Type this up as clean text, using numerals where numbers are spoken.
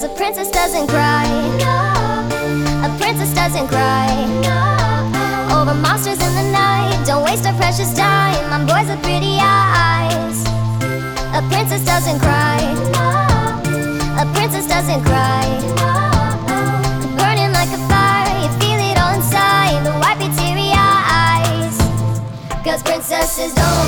A princess doesn't cry. A princess doesn't cry. Over monsters in the night. Don't waste our precious time on boys with pretty eyes. A princess doesn't cry. A princess doesn't cry. Burning like a fire, you feel it all inside. Wipe your teary eyes, 'cause princesses don't